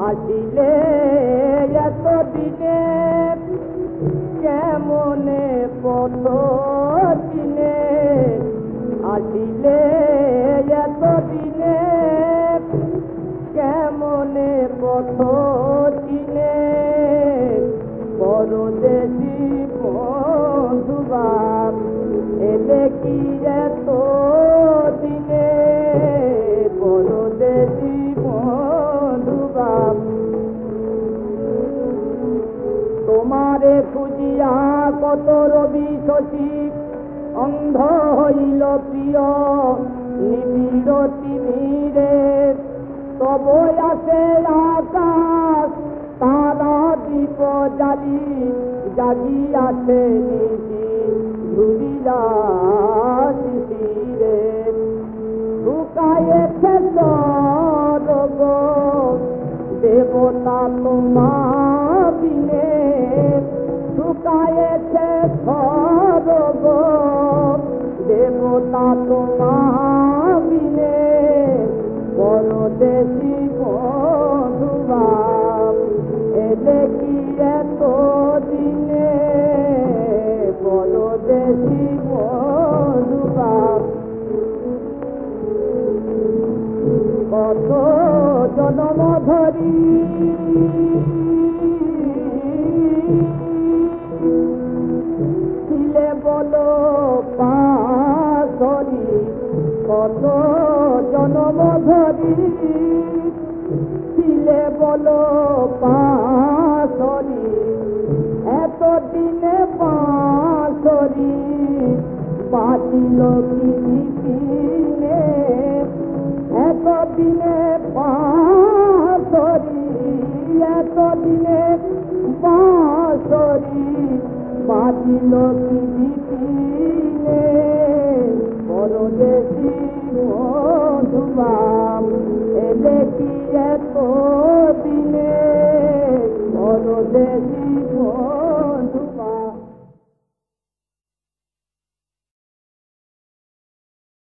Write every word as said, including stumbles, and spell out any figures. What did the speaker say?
আসিলে এত দিনে কেমনে পথ চিনে আসিলে এত দিনে কেমনে পথ চিনে পরদেশি বন্ধুবাব এলে কি এত দিনে পরদেশি বন্ধুবাব তোমারে খুঁজিয়া কত রবি শশী অন্ধ হইল প্রিয় নিবিড় তিমিরে তব আসে আকাশ তারা দীপ জালি জাগি আছে নিশি ঝুলিয়া শিশিরে শুকায়েছে সরব দেবতা তোমা বিনে শুকায়েছে সরব দেবতা তোমা বিনে পরদেশি বন্ধুবাব এলে কি এত দিনে পরদেশি বন্ধুবাব কত জনম ধরি ছিলে বলো পাশরি কত জনম ধরি ছিলে বলো পাশরি এত দিনে পাশরি বাঁচিল কি দিনে এত দিনে পাশরি এত দিনে পাশরি বাঁচিল কি